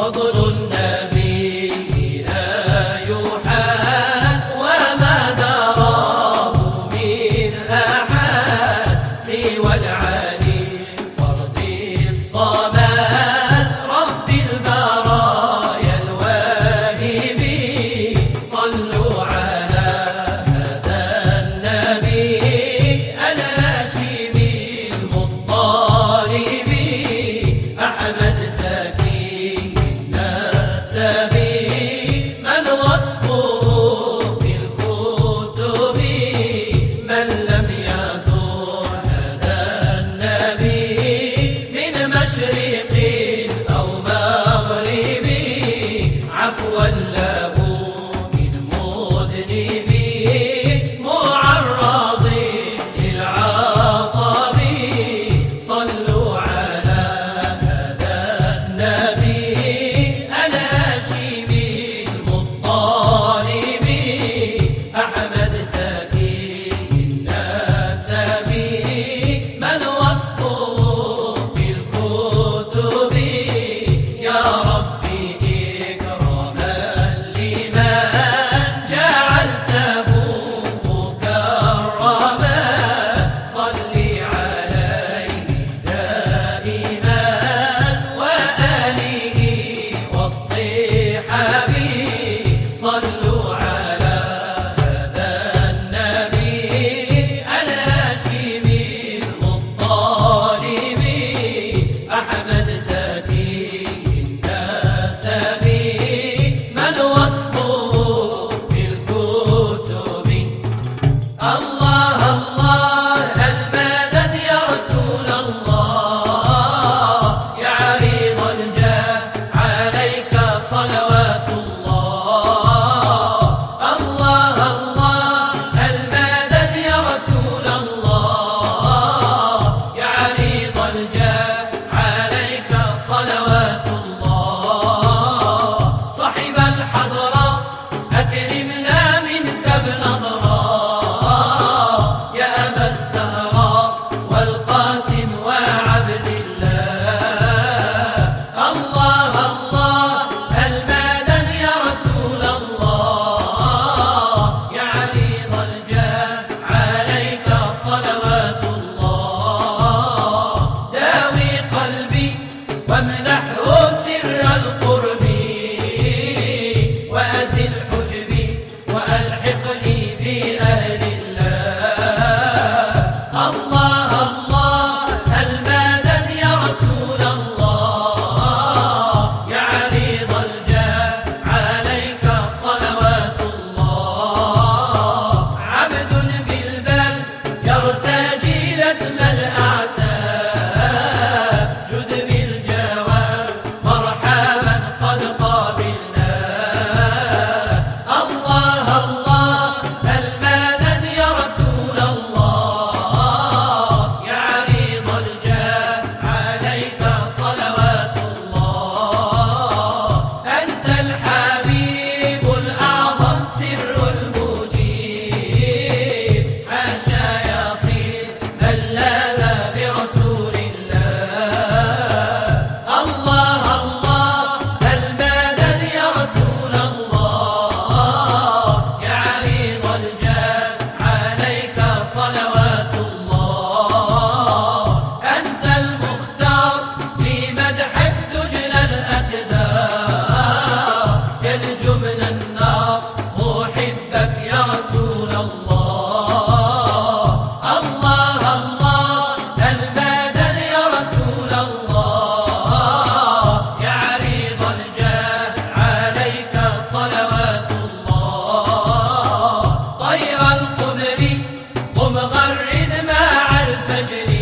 فضل النبي لا يحاد وما دراه من أحد سوى العلي الفرد الصمد رب البرايا الواهب. صلوا على هذا النبي الهاشمي المطلب أحمد زكي النسبي من وصفه في الكتب. من لم يزور هذا النبي من مشرق أو مغرب عفوا له من مذنب معرض للعطب. صلوا على هذا النبي الهاشمي المطلب أحمد زكي النسبي من وصفه في الكتب. يا ربي إكراما لمن جعلته مكرما صل عليه دائما وآله والصحاب. صلوا على هذا النبي الهاشمي المطلب أحمد زكي النسبي من وصفه في الكتب. الله الله المدد يا رسول الله يا عريض الجاه عليك صلوات الله. الله الله المدد يا رسول الله يا عريض الجاه عليك صلوات الله. صاحب الحضرة أكرمنا منك بنظرة يا أبا الزهراء والقاسم وعبد الله. الله الله المدد يا رسول الله يا عريض الجاه عليك صلوات الله. داوي قلبي وامنحه سر القرب وأزل حجبي وألحقني بأهل الله. الله الله المدد يا رسول الله يا عريض الجاه عليك صلوات الله. عبد بالبال يرتجي لثم الأعتاب جد بالجواب مرحبا قد قابلنا. الله الله المدد يا رسول الله يا عريض الجاه عليك صلوات الله. أنت الحبيب الأعظم سر المجيب حاشا يا خير من لاذ برسول الله. الله الله المدد يا رسول الله يا عريض الجاه عليك صلوات الله. أنت المختار لمدحك تجلى الأقدار ينجو من النار محبك يا رسول الله. الله الله المدد يا رسول الله يا عريض الجاه عليك صلوات الله. طير القمر قم غرد مع الفجر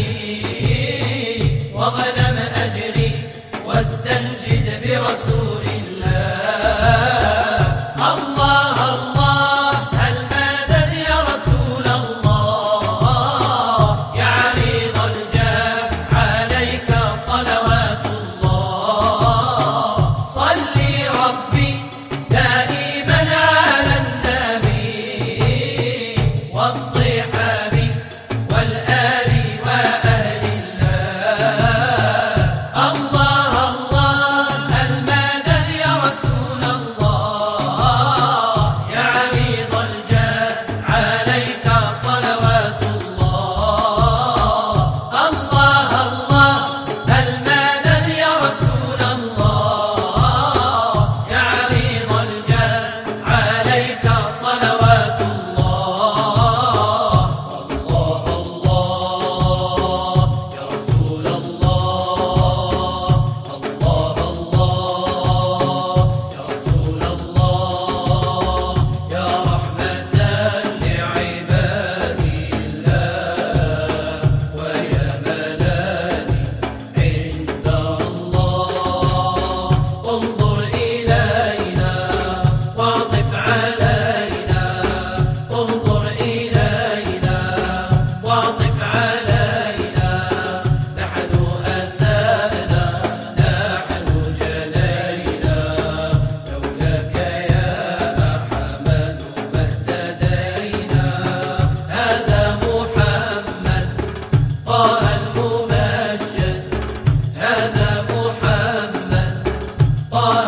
واغنم أجري واستنشد برسول الله. الله الله المدد يا رسول الله يا عريض الجاه عليك صلوات الله. صلي ربي دائما على النبي والصحاب والآل وأهل الله. الله الله المدد طه